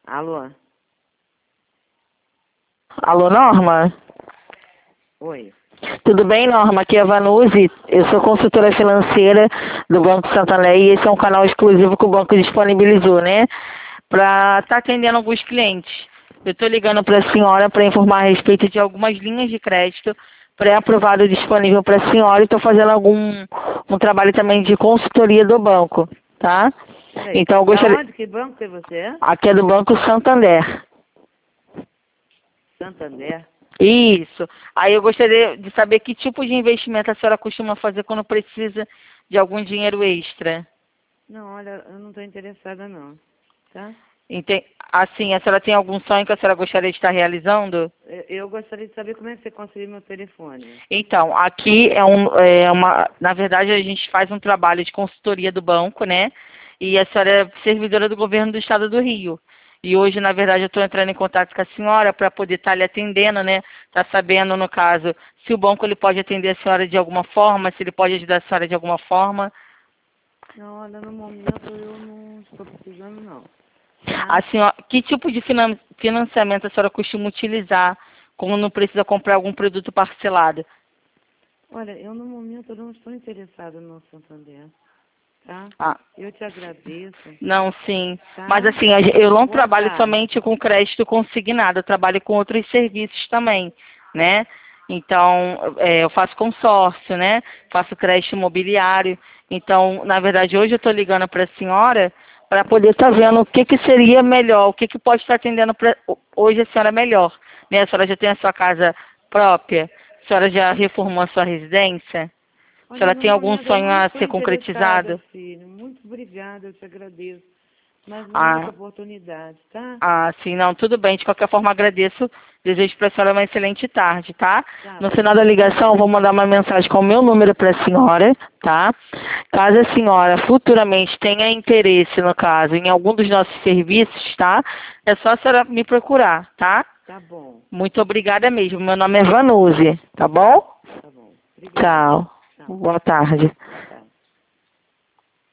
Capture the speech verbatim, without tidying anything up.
Alô? Alô, Norma? Oi. Tudo bem, Norma? Aqui é a Vanuzi. Eu sou consultora financeira do Banco Santander e esse é um canal exclusivo que o banco disponibilizou, né? Para estar atendendo alguns clientes. Eu estou ligando para a senhora para informar a respeito de algumas linhas de crédito pré-aprovado disponível para a senhora e estou fazendo algum um trabalho também de consultoria do banco, tá? Peraí. Então, eu Da gostaria... onde? Que banco que você é? Aqui é do Banco Santander. Santander? Isso. Aí eu gostaria de saber que tipo de investimento a senhora costuma fazer quando precisa de algum dinheiro extra. Não, olha, eu não estou interessada não. Tá? Enten- Assim, a senhora tem algum sonho que a senhora gostaria de estar realizando? Eu, eu gostaria de saber como é que você conseguiu meu telefone. Então, aqui é, um, é uma... Na verdade, a gente faz um trabalho de consultoria do banco, né? E a senhora é servidora do governo do estado do Rio. E hoje, na verdade, eu estou entrando em contato com a senhora para poder estar lhe atendendo, né? Tá sabendo, no caso, se o banco ele pode atender a senhora de alguma forma, se ele pode ajudar a senhora de alguma forma. Não, olha, no momento eu não estou precisando não. Tá? A senhora, que tipo de finan- financiamento a senhora costuma utilizar quando não precisa comprar algum produto parcelado? Olha, eu no momento eu não estou interessada no Santander. Tá? Ah, Eu te agradeço. não, sim. Tá? Mas assim, a gen- eu não Boa trabalho tarde. somente com crédito consignado, eu trabalho com outros serviços também, né? Então, é, eu faço consórcio, né? Faço crédito imobiliário. Então, na verdade, hoje eu estou ligando para a senhora para poder estar vendo o que, que seria melhor, o que, que pode estar atendendo pra, hoje a senhora melhor. Né? A senhora já tem a sua casa própria? A senhora já reformou a sua residência? A Olha, senhora no tem algum momento eu sonho não a estou ser interessada, concretizado? filho. Muito obrigada, eu te agradeço. Mas numa outra Ah, oportunidade, tá? Ah, sim, não, tudo bem. De qualquer forma, agradeço. Desejo para a senhora uma excelente tarde, tá? Tá No bom. final da ligação, eu vou mandar uma mensagem com o meu número para a senhora, tá? Caso a senhora futuramente tenha interesse, no caso, em algum dos nossos serviços, tá? É só a senhora me procurar, tá? Tá bom. Muito obrigada mesmo. Meu nome é Vanuzi, tá bom? Tá bom. Obrigada. Tchau. Tchau. Boa tarde.